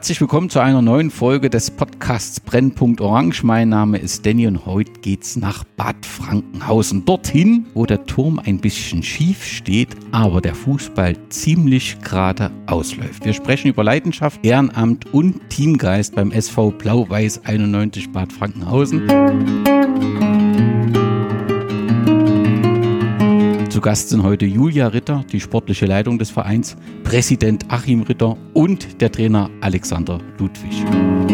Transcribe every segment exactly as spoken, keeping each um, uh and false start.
Herzlich willkommen zu einer neuen Folge des Podcasts Brennpunkt Orange. Mein Name ist Danny und heute geht's nach Bad Frankenhausen. Dorthin, wo der Turm ein bisschen schief steht, aber der Fußball ziemlich gerade ausläuft. Wir sprechen über Leidenschaft, Ehrenamt und Teamgeist beim S V Blau-Weiß einundneunzig Bad Frankenhausen. Zu Gast sind heute Julia Ritter, die sportliche Leitung des Vereins, Präsident Achim Ritter und der Trainer Alexander Ludwig.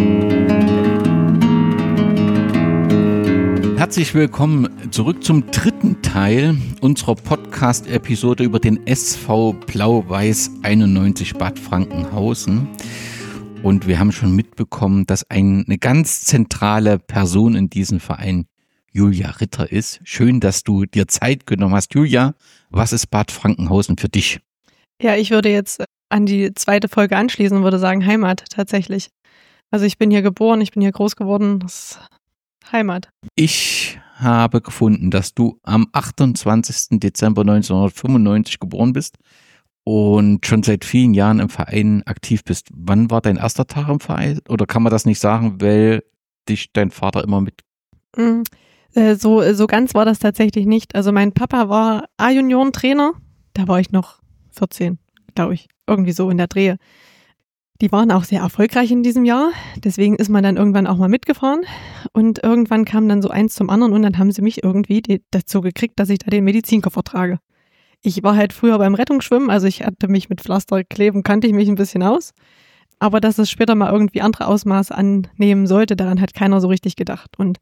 Herzlich willkommen zurück zum dritten Teil unserer Podcast-Episode über den S V Blau-Weiß einundneunzig Bad Frankenhausen. Und wir haben schon mitbekommen, dass eine ganz zentrale Person in diesem Verein Julia Ritter ist. Schön, dass du dir Zeit genommen hast. Julia, was ist Bad Frankenhausen für dich? Ja, ich würde jetzt an die zweite Folge anschließen und würde sagen Heimat tatsächlich. Also ich bin hier geboren, ich bin hier groß geworden, das ist Heimat. Ich habe gefunden, dass du am achtundzwanzigsten Dezember neunzehnhundertfünfundneunzig geboren bist und schon seit vielen Jahren im Verein aktiv bist. Wann war dein erster Tag im Verein? Oder kann man das nicht sagen, weil dich dein Vater immer mit... Mhm. So, so ganz war das tatsächlich nicht. Also mein Papa war A-Junioren-Trainer, da war ich noch vierzehn, glaube ich, irgendwie so in der Drehe. Die waren auch sehr erfolgreich in diesem Jahr, deswegen ist man dann irgendwann auch mal mitgefahren und irgendwann kam dann so eins zum anderen und dann haben sie mich irgendwie die, dazu gekriegt, dass ich da den Medizinkoffer trage. Ich war halt früher beim Rettungsschwimmen, also ich hatte mich mit Pflasterkleben, kannte ich mich ein bisschen aus, aber dass es später mal irgendwie andere Ausmaße annehmen sollte, daran hat keiner so richtig gedacht. Und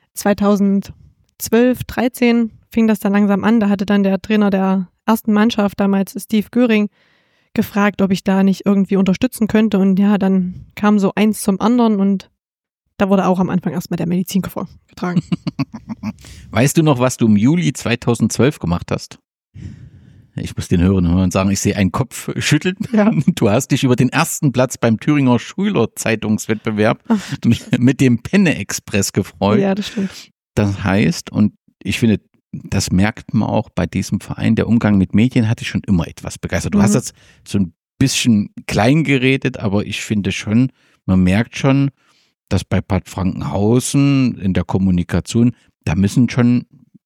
zweitausendzwölf, dreizehn fing das dann langsam an. Da hatte dann der Trainer der ersten Mannschaft, damals Steve Göring, gefragt, ob ich da nicht irgendwie unterstützen könnte. Und ja, dann kam so eins zum anderen und da wurde auch am Anfang erstmal der Medizinkoffer getragen. Weißt du noch, was du im Juli zweitausendzwölf gemacht hast? Ich muss den Hörern und Hörern sagen, ich sehe einen Kopf schütteln. Ja. Du hast dich über den ersten Platz beim Thüringer Schülerzeitungswettbewerb mit, mit dem Penne-Express gefreut. Ja, das stimmt. Das heißt, und ich finde, das merkt man auch bei diesem Verein, der Umgang mit Medien hat dich schon immer etwas begeistert. Du mhm. hast jetzt so ein bisschen klein geredet, aber ich finde schon, man merkt schon, dass bei Bad Frankenhausen in der Kommunikation, da müssen schon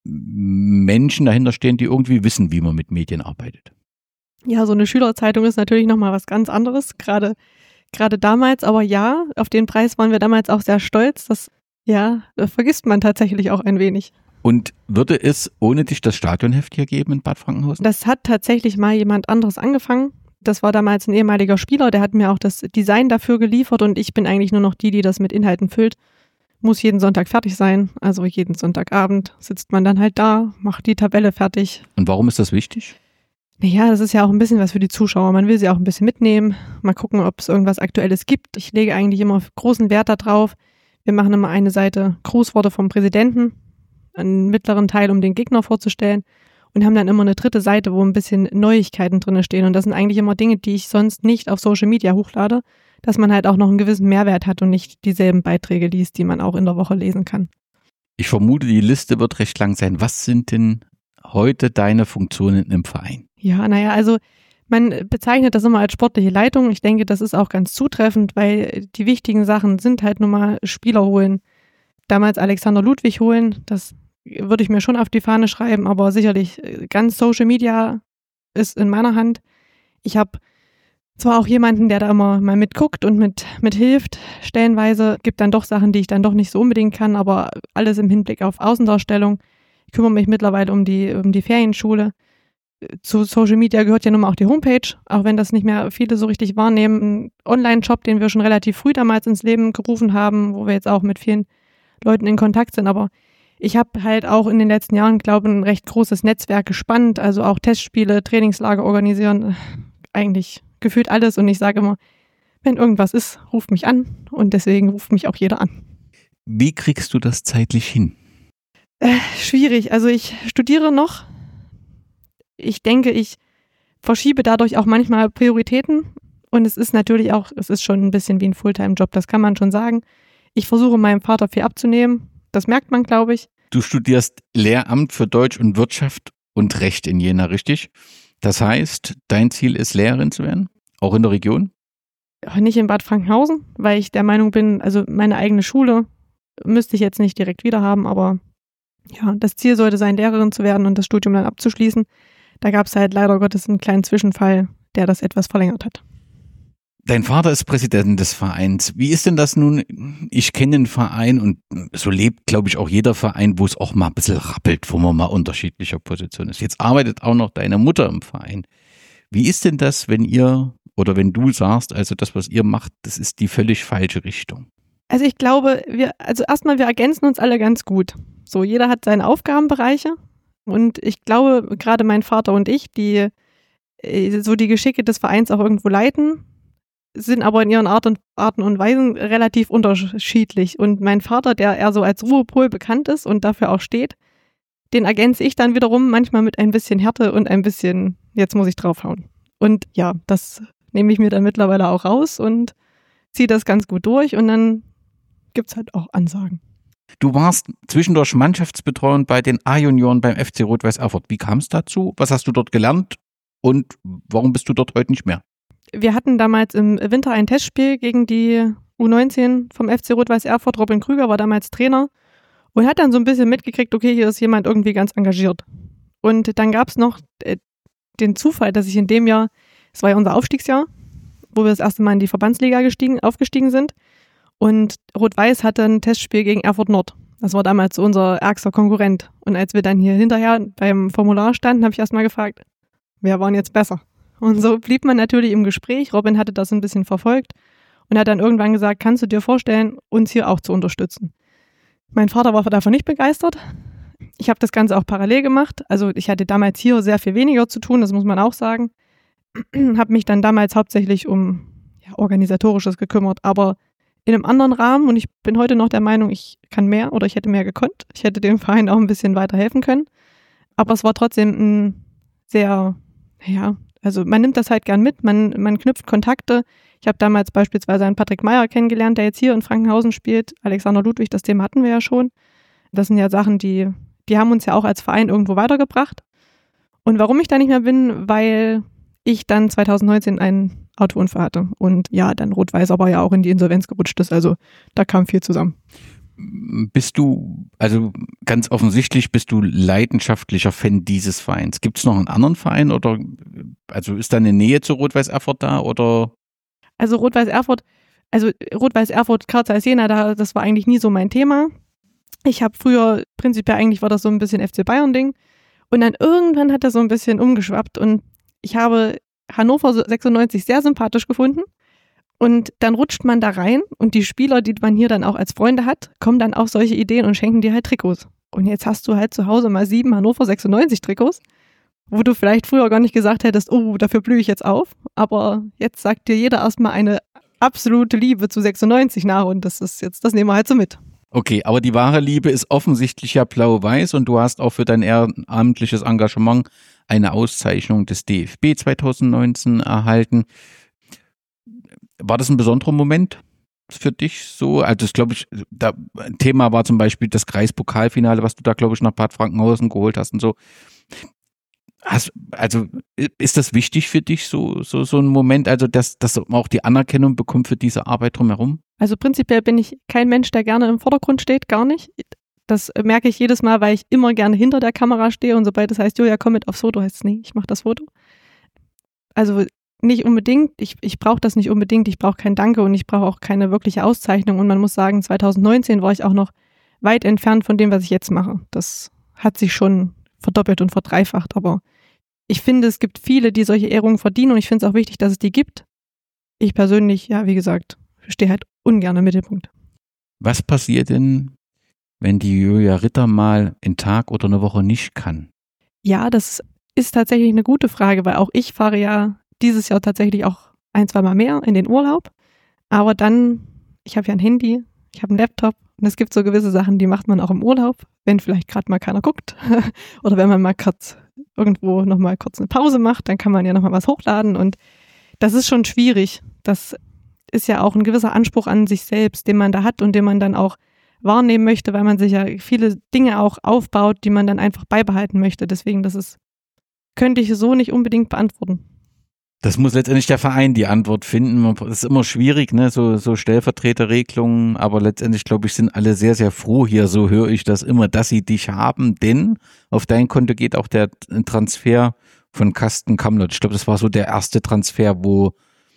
Menschen dahinter stehen, die irgendwie wissen, wie man mit Medien arbeitet. Ja, so eine Schülerzeitung ist natürlich nochmal was ganz anderes, gerade gerade damals, aber ja, auf den Preis waren wir damals auch sehr stolz, das, ja, das vergisst man tatsächlich auch ein wenig. Und würde es ohne dich das Stadionheft hier geben in Bad Frankenhausen? Das hat tatsächlich mal jemand anderes angefangen, das war damals ein ehemaliger Spieler, der hat mir auch das Design dafür geliefert und ich bin eigentlich nur noch die, die das mit Inhalten füllt. Muss jeden Sonntag fertig sein, also jeden Sonntagabend sitzt man dann halt da, macht die Tabelle fertig. Und warum ist das wichtig? Naja, das ist ja auch ein bisschen was für die Zuschauer, man will sie auch ein bisschen mitnehmen, mal gucken, ob es irgendwas Aktuelles gibt. Ich lege eigentlich immer großen Wert darauf, wir machen immer eine Seite Grußworte vom Präsidenten, einen mittleren Teil, um den Gegner vorzustellen und haben dann immer eine dritte Seite, wo ein bisschen Neuigkeiten drin stehen und das sind eigentlich immer Dinge, die ich sonst nicht auf Social Media hochlade, dass man halt auch noch einen gewissen Mehrwert hat und nicht dieselben Beiträge liest, die man auch in der Woche lesen kann. Ich vermute, die Liste wird recht lang sein. Was sind denn heute deine Funktionen im Verein? Ja, naja, also man bezeichnet das immer als sportliche Leitung. Ich denke, das ist auch ganz zutreffend, weil die wichtigen Sachen sind halt nun mal Spieler holen. Damals Alexander Ludwig holen, das würde ich mir schon auf die Fahne schreiben, aber sicherlich ganz Social Media ist in meiner Hand. Ich habe zwar auch jemanden, der da immer mal mitguckt und mit, mit hilft, stellenweise gibt dann doch Sachen, die ich dann doch nicht so unbedingt kann, aber alles im Hinblick auf Außendarstellung. Ich kümmere mich mittlerweile um die, um die Ferienschule. Zu Social Media gehört ja nun mal auch die Homepage, auch wenn das nicht mehr viele so richtig wahrnehmen. Ein Online-Shop, den wir schon relativ früh damals ins Leben gerufen haben, wo wir jetzt auch mit vielen Leuten in Kontakt sind, aber ich habe halt auch in den letzten Jahren, glaube ich, ein recht großes Netzwerk gespannt, also auch Testspiele, Trainingslager organisieren, eigentlich gefühlt alles und ich sage immer, wenn irgendwas ist, ruft mich an und deswegen ruft mich auch jeder an. Wie kriegst du das zeitlich hin? Äh, schwierig, also ich studiere noch. Ich denke, ich verschiebe dadurch auch manchmal Prioritäten und es ist natürlich auch, es ist schon ein bisschen wie ein Fulltime-Job, das kann man schon sagen. Ich versuche meinem Vater viel abzunehmen, das merkt man, glaube ich. Du studierst Lehramt für Deutsch und Wirtschaft und Recht in Jena, richtig? Das heißt, dein Ziel ist, Lehrerin zu werden? Auch in der Region? nicht in Bad Frankenhausen, weil ich der Meinung bin, also meine eigene Schule müsste ich jetzt nicht direkt wieder haben, aber ja, das Ziel sollte sein, Lehrerin zu werden und das Studium dann abzuschließen. Da gab es halt leider Gottes einen kleinen Zwischenfall, der das etwas verlängert hat. Dein Vater ist Präsident des Vereins. Wie ist denn das nun? Ich kenne den Verein und so lebt, glaube ich, auch jeder Verein, wo es auch mal ein bisschen rappelt, wo man mal unterschiedlicher Position ist. Jetzt arbeitet auch noch deine Mutter im Verein. Wie ist denn das, wenn ihr oder wenn du sagst, also das, was ihr macht, das ist die völlig falsche Richtung? Also ich glaube, wir, also erstmal, wir ergänzen uns alle ganz gut. So, jeder hat seine Aufgabenbereiche und ich glaube, gerade mein Vater und ich, die so die Geschicke des Vereins auch irgendwo leiten, sind aber in ihren Art und, Arten und Weisen relativ unterschiedlich. Und mein Vater, der eher so als Ruhepol bekannt ist und dafür auch steht, den ergänze ich dann wiederum manchmal mit ein bisschen Härte und ein bisschen, jetzt muss ich draufhauen. Und ja, das nehme ich mir dann mittlerweile auch raus und ziehe das ganz gut durch und dann gibt es halt auch Ansagen. Du warst zwischendurch Mannschaftsbetreuung bei den A-Junioren beim F C Rot-Weiß Erfurt. Wie kam es dazu? Was hast du dort gelernt und warum bist du dort heute nicht mehr? Wir hatten damals im Winter ein Testspiel gegen die U neunzehn vom F C Rot-Weiß Erfurt. Robin Krüger war damals Trainer und hat dann so ein bisschen mitgekriegt, okay, hier ist jemand irgendwie ganz engagiert. Und dann gab es noch äh, den Zufall, dass ich in dem Jahr, es war ja unser Aufstiegsjahr, wo wir das erste Mal in die Verbandsliga gestiegen, aufgestiegen sind. Und Rot-Weiß hatte ein Testspiel gegen Erfurt Nord. Das war damals so unser ärgster Konkurrent. Und als wir dann hier hinterher beim Formular standen, habe ich erstmal gefragt, wer war denn jetzt besser? Und so blieb man natürlich im Gespräch. Robin hatte das ein bisschen verfolgt und hat dann irgendwann gesagt, kannst du dir vorstellen, uns hier auch zu unterstützen? Mein Vater war davon nicht begeistert. Ich habe das Ganze auch parallel gemacht. Also ich hatte damals hier sehr viel weniger zu tun, das muss man auch sagen. Habe mich dann damals hauptsächlich um ja, Organisatorisches gekümmert, aber in einem anderen Rahmen. Und ich bin heute noch der Meinung, ich kann mehr oder ich hätte mehr gekonnt. Ich hätte dem Verein auch ein bisschen weiter helfen können. Aber es war trotzdem ein sehr, ja, also man nimmt das halt gern mit, man, man knüpft Kontakte. Ich habe damals beispielsweise einen Patrick Meyer kennengelernt, der jetzt hier in Frankenhausen spielt. Alexander Ludwig, das Thema hatten wir ja schon. Das sind ja Sachen, die, die haben uns ja auch als Verein irgendwo weitergebracht. Und warum ich da nicht mehr bin, weil ich dann zwanzig neunzehn einen Autounfall hatte und ja, dann Rot-Weiß aber ja auch in die Insolvenz gerutscht ist. Also da kam viel zusammen. Bist du, also ganz offensichtlich bist du leidenschaftlicher Fan dieses Vereins. Gibt es noch einen anderen Verein oder also ist da eine Nähe zu Rot-Weiß Erfurt da oder? Also Rot-Weiß Erfurt, also Rot-Weiß Erfurt, K Z Jena, da, das war eigentlich nie so mein Thema. Ich habe früher, prinzipiell eigentlich war das so ein bisschen F C Bayern-Ding und dann irgendwann hat das so ein bisschen umgeschwappt und ich habe Hannover sechsundneunzig sehr sympathisch gefunden. Und dann rutscht man da rein und die Spieler, die man hier dann auch als Freunde hat, kommen dann auf solche Ideen und schenken dir halt Trikots. Und jetzt hast du halt zu Hause mal sieben Hannover sechsundneunzig Trikots, wo du vielleicht früher gar nicht gesagt hättest, oh, dafür blühe ich jetzt auf. Aber jetzt sagt dir jeder erstmal eine absolute Liebe zu sechsundneunzig nach und das ist jetzt, das nehmen wir halt so mit. Okay, aber die wahre Liebe ist offensichtlich ja blau-weiß und du hast auch für dein ehrenamtliches Engagement eine Auszeichnung des D F B zwanzig neunzehn erhalten. War das ein besonderer Moment für dich so? Also das glaube ich, da Thema war zum Beispiel das Kreispokalfinale, was du da glaube ich nach Bad Frankenhausen geholt hast und so. Hast, also ist das wichtig für dich, so so so ein Moment, also dass, dass man auch die Anerkennung bekommt für diese Arbeit drumherum? Also prinzipiell bin ich kein Mensch, der gerne im Vordergrund steht, gar nicht. Das merke ich jedes Mal, weil ich immer gerne hinter der Kamera stehe und sobald es heißt, Julia, komm mit aufs Foto, heißt es, nee, ich mache das Foto. Also nicht unbedingt, ich, ich brauche das nicht unbedingt, ich brauche kein Danke und ich brauche auch keine wirkliche Auszeichnung und man muss sagen, zwanzig neunzehn war ich auch noch weit entfernt von dem, was ich jetzt mache. Das hat sich schon verdoppelt und verdreifacht, aber ich finde, es gibt viele, die solche Ehrungen verdienen und ich finde es auch wichtig, dass es die gibt. Ich persönlich, ja, wie gesagt, stehe halt ungern im Mittelpunkt. Was passiert denn, wenn die Julia Ritter mal einen Tag oder eine Woche nicht kann? Ja, das ist tatsächlich eine gute Frage, weil auch ich fahre ja dieses Jahr tatsächlich auch ein, zwei Mal mehr in den Urlaub. Aber dann, ich habe ja ein Handy, ich habe einen Laptop und es gibt so gewisse Sachen, die macht man auch im Urlaub, wenn vielleicht gerade mal keiner guckt oder wenn man mal kurz irgendwo nochmal kurz eine Pause macht, dann kann man ja nochmal was hochladen und das ist schon schwierig. Das ist ja auch ein gewisser Anspruch an sich selbst, den man da hat und den man dann auch wahrnehmen möchte, weil man sich ja viele Dinge auch aufbaut, die man dann einfach beibehalten möchte. Deswegen, das ist, könnte ich so nicht unbedingt beantworten. Das muss letztendlich der Verein die Antwort finden. Das ist immer schwierig, ne, so, so Stellvertreterregelungen, aber letztendlich, glaube ich, sind alle sehr, sehr froh hier, so höre ich das immer, dass sie dich haben, denn auf dein Konto geht auch der Transfer von Carsten Kamlott. Ich glaube, das war so der erste Transfer, wo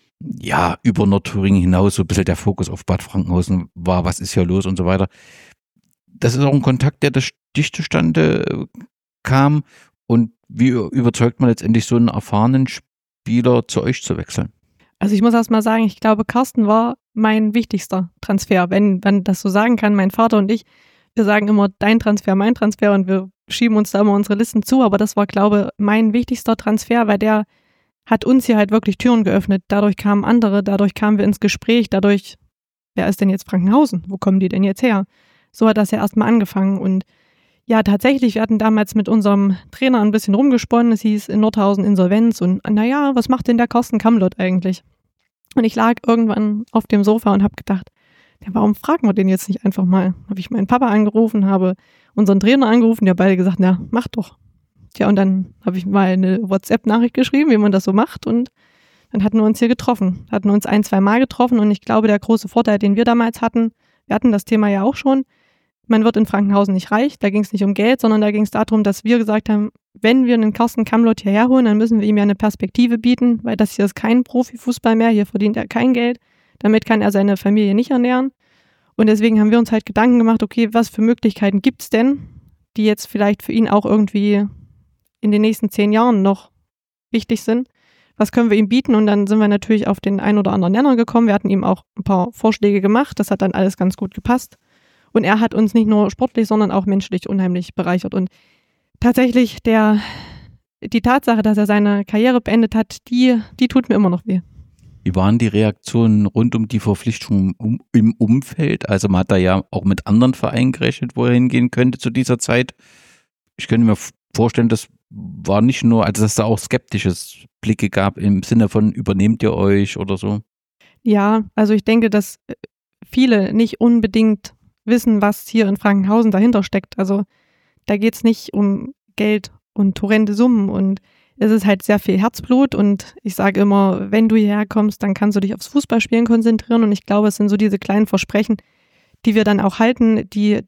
ja über Nordthüringen hinaus so ein bisschen der Fokus auf Bad Frankenhausen war, was ist hier los und so weiter. Das ist auch ein Kontakt, der durch dich zustande kam, und wie überzeugt man letztendlich so einen erfahrenen Spieler zu euch zu wechseln? Also ich muss erst mal sagen, ich glaube, Carsten war mein wichtigster Transfer, wenn man das so sagen kann. Mein Vater und ich, wir sagen immer dein Transfer, mein Transfer, und wir schieben uns da immer unsere Listen zu, aber das war, glaube ich, mein wichtigster Transfer, weil der hat uns hier halt wirklich Türen geöffnet. Dadurch kamen andere, dadurch kamen wir ins Gespräch, dadurch, wer ist denn jetzt Frankenhausen? Wo kommen die denn jetzt her? So hat das ja erstmal angefangen, und ja, tatsächlich, wir hatten damals mit unserem Trainer ein bisschen rumgesponnen. Es hieß in Nordhausen Insolvenz, und naja, was macht denn der Carsten Kamlott eigentlich? Und ich lag irgendwann auf dem Sofa und habe gedacht, ja, warum fragen wir den jetzt nicht einfach mal? Habe ich meinen Papa angerufen, habe unseren Trainer angerufen, die haben beide gesagt, na, mach doch. Tja, und dann habe ich mal eine WhatsApp-Nachricht geschrieben, wie man das so macht, und dann hatten wir uns hier getroffen. Hatten uns ein, zwei Mal getroffen, und ich glaube, der große Vorteil, den wir damals hatten, wir hatten das Thema ja auch schon, man wird in Frankenhausen nicht reich, da ging es nicht um Geld, sondern da ging es darum, dass wir gesagt haben, wenn wir einen Carsten Kamlott hierher holen, dann müssen wir ihm ja eine Perspektive bieten, weil das hier ist kein Profifußball mehr, hier verdient er kein Geld, damit kann er seine Familie nicht ernähren, und deswegen haben wir uns halt Gedanken gemacht, okay, was für Möglichkeiten gibt es denn, die jetzt vielleicht für ihn auch irgendwie in den nächsten zehn Jahren noch wichtig sind, was können wir ihm bieten, und dann sind wir natürlich auf den ein oder anderen Nenner gekommen, wir hatten ihm auch ein paar Vorschläge gemacht, das hat dann alles ganz gut gepasst. Und er hat uns nicht nur sportlich, sondern auch menschlich unheimlich bereichert. Und tatsächlich, der, die Tatsache, dass er seine Karriere beendet hat, die, die tut mir immer noch weh. Wie waren die Reaktionen rund um die Verpflichtung um, im Umfeld? Also man hat da ja auch mit anderen Vereinen gerechnet, wo er hingehen könnte zu dieser Zeit. Ich könnte mir vorstellen, das war nicht nur, also dass da auch skeptisches Blicke gab im Sinne von, übernehmt ihr euch oder so? Ja, also ich denke, dass viele nicht unbedingt wissen, was hier in Frankenhausen dahinter steckt. Also da geht es nicht um Geld und horrende Summen, und es ist halt sehr viel Herzblut, und ich sage immer, wenn du hierher kommst, dann kannst du dich aufs Fußballspielen konzentrieren, und ich glaube, es sind so diese kleinen Versprechen, die wir dann auch halten, die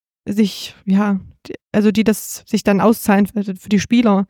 sich, ja, die, also die das sich dann auszahlen für, für die Spieler.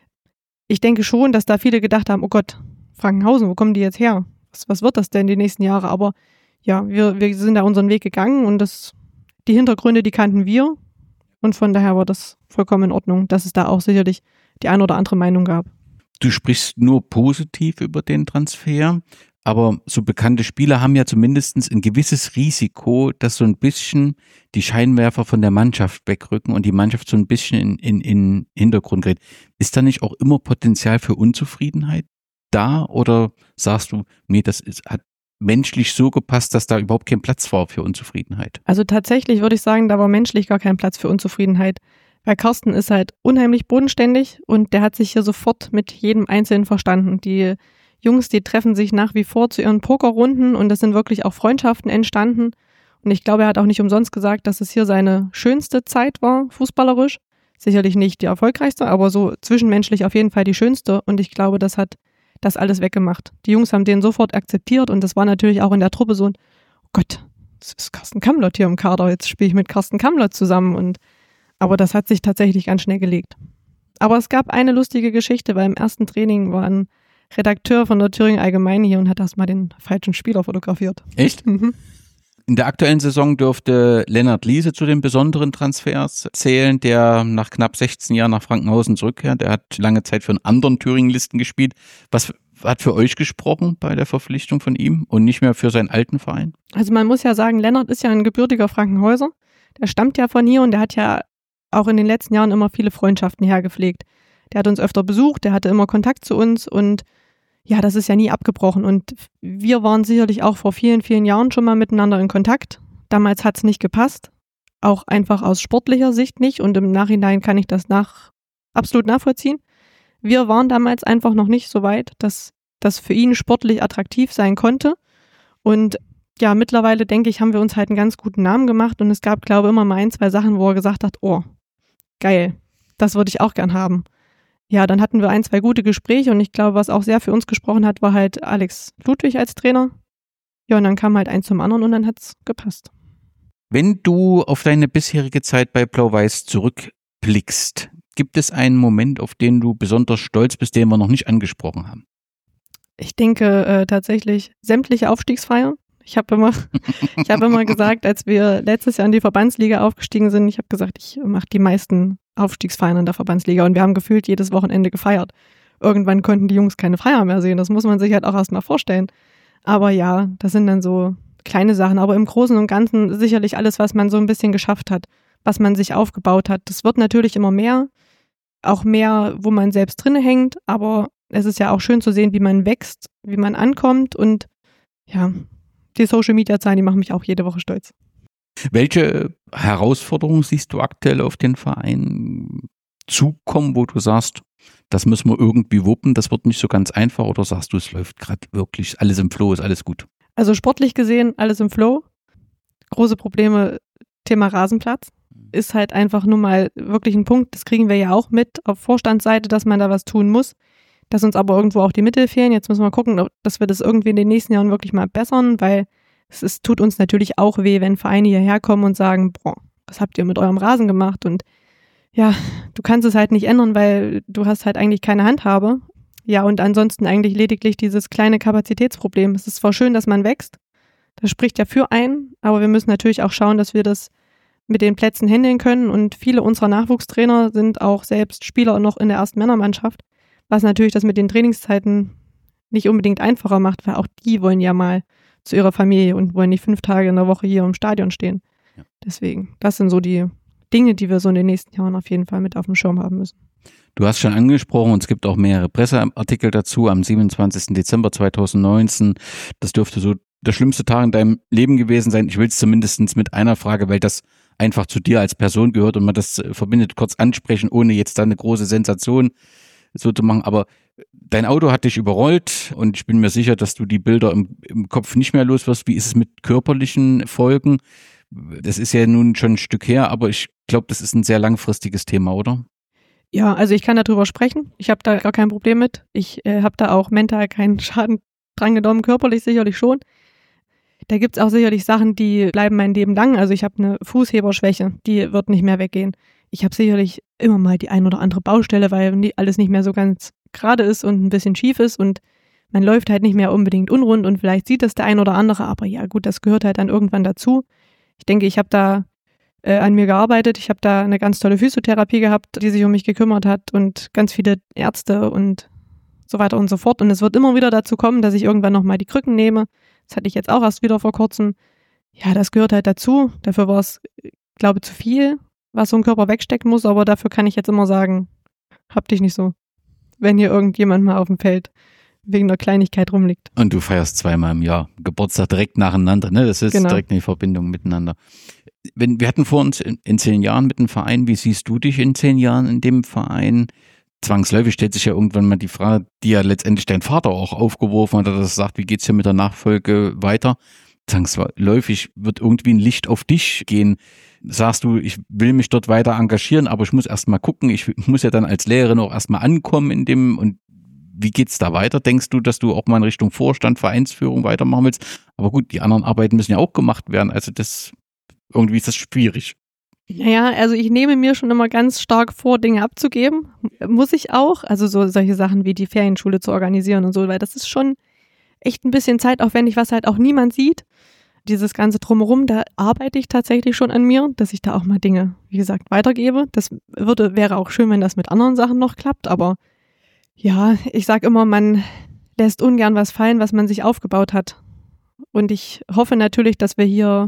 Ich denke schon, dass da viele gedacht haben, oh Gott, Frankenhausen, wo kommen die jetzt her? Was, was wird das denn die nächsten Jahre? Aber ja, wir, wir sind da unseren Weg gegangen, und das die Hintergründe, die kannten wir, und von daher war das vollkommen in Ordnung, dass es da auch sicherlich die eine oder andere Meinung gab. Du sprichst nur positiv über den Transfer, aber so bekannte Spieler haben ja zumindest ein gewisses Risiko, dass so ein bisschen die Scheinwerfer von der Mannschaft wegrücken und die Mannschaft so ein bisschen in, in, in Hintergrund gerät. Ist da nicht auch immer Potenzial für Unzufriedenheit da, oder sagst du, nee, das ist, hat menschlich so gepasst, dass da überhaupt kein Platz war für Unzufriedenheit? Also tatsächlich würde ich sagen, da war menschlich gar kein Platz für Unzufriedenheit. Weil Carsten ist halt unheimlich bodenständig, und der hat sich hier sofort mit jedem Einzelnen verstanden. Die Jungs, die treffen sich nach wie vor zu ihren Pokerrunden, und es sind wirklich auch Freundschaften entstanden. Und ich glaube, er hat auch nicht umsonst gesagt, dass es hier seine schönste Zeit war, fußballerisch. Sicherlich nicht die erfolgreichste, aber so zwischenmenschlich auf jeden Fall die schönste. Und ich glaube, das hat das alles weggemacht. Die Jungs haben den sofort akzeptiert, und das war natürlich auch in der Truppe so ein, oh Gott, das ist Carsten Kamlott hier im Kader, jetzt spiele ich mit Carsten Kamlott zusammen, und aber das hat sich tatsächlich ganz schnell gelegt. Aber es gab eine lustige Geschichte, beim ersten Training war ein Redakteur von der Thüringen Allgemeine hier und hat erstmal den falschen Spieler fotografiert. Echt? Mhm. In der aktuellen Saison dürfte Lennart Liese zu den besonderen Transfers zählen, der nach knapp sechzehn Jahren nach Frankenhausen zurückkehrt. Der hat lange Zeit für einen anderen Thüringen-Listen gespielt. Was hat für euch gesprochen bei der Verpflichtung von ihm und nicht mehr für seinen alten Verein? Also man muss ja sagen, Lennart ist ja ein gebürtiger Frankenhäuser. Der stammt ja von hier, und der hat ja auch in den letzten Jahren immer viele Freundschaften hergepflegt. Der hat uns öfter besucht, der hatte immer Kontakt zu uns, und ja, das ist ja nie abgebrochen. Und wir waren sicherlich auch vor vielen, vielen Jahren schon mal miteinander in Kontakt. Damals hat es nicht gepasst, auch einfach aus sportlicher Sicht nicht, und im Nachhinein kann ich das nach, absolut nachvollziehen. Wir waren damals einfach noch nicht so weit, dass das für ihn sportlich attraktiv sein konnte. Und ja, mittlerweile, denke ich, haben wir uns halt einen ganz guten Namen gemacht, und es gab, glaube ich, immer mal ein, zwei Sachen, wo er gesagt hat, oh, geil, das würde ich auch gern haben. ja, dann hatten wir ein, zwei gute Gespräche und ich glaube, was auch sehr für uns gesprochen hat, war halt Alex Ludwig als Trainer. Ja, und dann kam halt eins zum anderen und dann hat's gepasst. Wenn du auf deine bisherige Zeit bei Blau-Weiß zurückblickst, gibt es einen Moment, auf den du besonders stolz bist, den wir noch nicht angesprochen haben? Ich denke äh, tatsächlich sämtliche Aufstiegsfeiern. Ich habe immer, ich habe immer gesagt, als wir letztes Jahr in die Verbandsliga aufgestiegen sind, ich habe gesagt, ich mache die meisten Aufstiegsfeiern in der Verbandsliga und wir haben gefühlt jedes Wochenende gefeiert. Irgendwann konnten die Jungs keine Feier mehr sehen, das muss man sich halt auch erstmal vorstellen. Aber ja, das sind dann so kleine Sachen, aber im Großen und Ganzen sicherlich alles, was man so ein bisschen geschafft hat, was man sich aufgebaut hat. Das wird natürlich immer mehr, auch mehr, wo man selbst drin hängt, aber es ist ja auch schön zu sehen, wie man wächst, wie man ankommt und ja, die Social-Media-Zahlen, die machen mich auch jede Woche stolz. Welche Herausforderungen siehst du aktuell auf den Verein zukommen, wo du sagst, das müssen wir irgendwie wuppen, das wird nicht so ganz einfach, oder sagst du, es läuft gerade wirklich alles im Flow, ist alles gut? Also sportlich gesehen, alles im Flow. Große Probleme, Thema Rasenplatz, ist halt einfach nur mal wirklich ein Punkt, das kriegen wir ja auch mit auf Vorstandsseite, dass man da was tun muss, dass uns aber irgendwo auch die Mittel fehlen. Jetzt müssen wir gucken, dass wir das irgendwie in den nächsten Jahren wirklich mal bessern, weil es ist, tut uns natürlich auch weh, wenn Vereine hierher kommen und sagen, boah, was habt ihr mit eurem Rasen gemacht? Und ja, du kannst es halt nicht ändern, weil du hast halt eigentlich keine Handhabe. Ja, und ansonsten eigentlich lediglich dieses kleine Kapazitätsproblem. Es ist zwar schön, dass man wächst, das spricht ja für einen, aber wir müssen natürlich auch schauen, dass wir das mit den Plätzen handeln können. Und viele unserer Nachwuchstrainer sind auch selbst Spieler noch in der ersten Männermannschaft, was natürlich das mit den Trainingszeiten nicht unbedingt einfacher macht, weil auch die wollen ja mal zu ihrer Familie und wollen nicht fünf Tage in der Woche hier im Stadion stehen. Ja. Deswegen, das sind so die Dinge, die wir so in den nächsten Jahren auf jeden Fall mit auf dem Schirm haben müssen. Du hast schon angesprochen, und es gibt auch mehrere Presseartikel dazu am siebenundzwanzigsten Dezember zweitausendneunzehn. Das dürfte so der schlimmste Tag in deinem Leben gewesen sein. Ich will es zumindest mit einer Frage, weil das einfach zu dir als Person gehört und man das verbindet, kurz ansprechen, ohne jetzt da eine große Sensation so zu machen. Aber dein Auto hat dich überrollt und ich bin mir sicher, dass du die Bilder im, im Kopf nicht mehr los wirst. Wie ist es mit körperlichen Folgen? Das ist ja nun schon ein Stück her, aber ich glaube, das ist ein sehr langfristiges Thema, oder? Ja, also ich kann darüber sprechen. Ich habe da gar kein Problem mit. Ich äh, habe da auch mental keinen Schaden dran genommen, körperlich sicherlich schon. Da gibt's auch sicherlich Sachen, die bleiben mein Leben lang. Also ich habe eine Fußheberschwäche, die wird nicht mehr weggehen. Ich habe sicherlich immer mal die ein oder andere Baustelle, weil nie, alles nicht mehr so ganz gerade ist und ein bisschen schief ist und man läuft halt nicht mehr unbedingt unrund und vielleicht sieht das der ein oder andere, aber ja gut, das gehört halt dann irgendwann dazu. Ich denke, ich habe da äh, an mir gearbeitet, ich habe da eine ganz tolle Physiotherapie gehabt, die sich um mich gekümmert hat und ganz viele Ärzte und so weiter und so fort. Und es wird immer wieder dazu kommen, dass ich irgendwann nochmal die Krücken nehme. Das hatte ich jetzt auch erst wieder vor kurzem. Ja, das gehört halt dazu. Dafür war es, glaube ich, zu viel, was so ein Körper wegstecken muss. Aber dafür kann ich jetzt immer sagen, hab dich nicht so. Wenn hier irgendjemand mal auf dem Feld wegen einer Kleinigkeit rumliegt. Und du feierst zweimal im Jahr Geburtstag direkt nacheinander, ne? Das ist genau. Direkt eine Verbindung miteinander. Wenn, wir hatten vor uns in, in zehn Jahren mit dem Verein, wie siehst du dich in zehn Jahren in dem Verein? Zwangsläufig stellt sich ja irgendwann mal die Frage, die ja letztendlich dein Vater auch aufgeworfen hat, dass er sagt, wie geht's hier mit der Nachfolge weiter? Zwangsläufig wird irgendwie ein Licht auf dich gehen. Sagst du, ich will mich dort weiter engagieren, aber ich muss erst mal gucken, ich muss ja dann als Lehrerin auch erst mal ankommen in dem, und wie geht's da weiter? Denkst du, dass du auch mal in Richtung Vorstand, Vereinsführung weitermachen willst? Aber gut, die anderen Arbeiten müssen ja auch gemacht werden, also das, irgendwie ist das schwierig. Naja, also ich nehme mir schon immer ganz stark vor, Dinge abzugeben. Muss ich auch. Also so solche Sachen wie die Ferienschule zu organisieren und so, weil das ist schon echt ein bisschen zeitaufwendig, was halt auch niemand sieht. Dieses ganze Drumherum, da arbeite ich tatsächlich schon an mir, dass ich da auch mal Dinge, wie gesagt, weitergebe. Das würde, wäre auch schön, wenn das mit anderen Sachen noch klappt, aber ja, ich sag immer, man lässt ungern was fallen, was man sich aufgebaut hat. Und ich hoffe natürlich, dass wir hier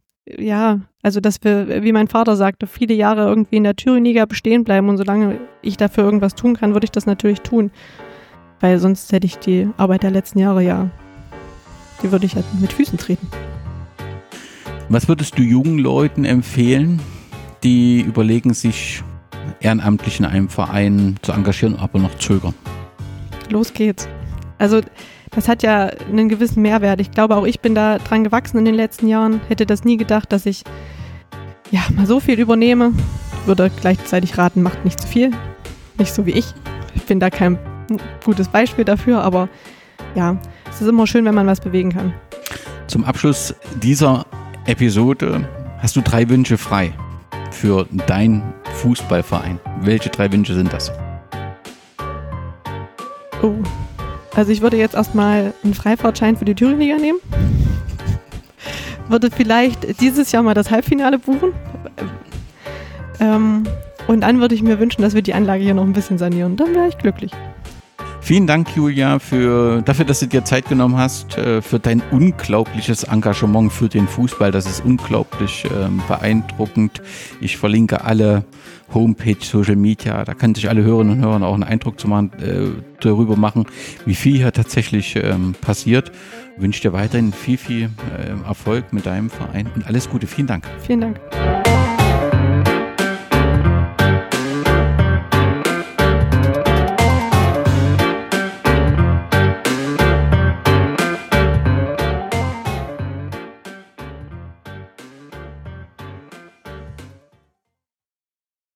ja, also dass wir, wie mein Vater sagte, viele Jahre irgendwie in der Thüringen-Liga bestehen bleiben und solange ich dafür irgendwas tun kann, würde ich das natürlich tun. Weil sonst hätte ich die Arbeit der letzten Jahre ja, die würde ich halt mit Füßen treten. Was würdest du jungen Leuten empfehlen, die überlegen, sich ehrenamtlich in einem Verein zu engagieren, aber noch zögern? Los geht's. Also das hat ja einen gewissen Mehrwert. Ich glaube, auch ich bin da dran gewachsen in den letzten Jahren. Hätte das nie gedacht, dass ich ja mal so viel übernehme. Würde gleichzeitig raten, macht nicht zu viel. Nicht so wie ich. ich bin da kein gutes Beispiel dafür, aber ja, es ist immer schön, wenn man was bewegen kann. Zum Abschluss dieser Episode hast du drei Wünsche frei für deinen Fußballverein. Welche drei Wünsche sind das? Oh, also ich würde jetzt erstmal einen Freifahrtschein für die Thüringen-Liga nehmen. Würde vielleicht dieses Jahr mal das Halbfinale buchen. Ähm, und dann würde ich mir wünschen, dass wir die Anlage hier noch ein bisschen sanieren. Dann wäre ich glücklich. Vielen Dank, Julia, für, dafür, dass du dir Zeit genommen hast, für dein unglaubliches Engagement für den Fußball. Das ist unglaublich äh, beeindruckend. Ich verlinke alle Homepage, Social Media. Da können sich alle Hörerinnen und Hörer auch einen Eindruck zu machen, äh, darüber machen, wie viel hier tatsächlich ähm, passiert. Ich wünsche dir weiterhin viel, viel äh, Erfolg mit deinem Verein und alles Gute. Vielen Dank. Vielen Dank.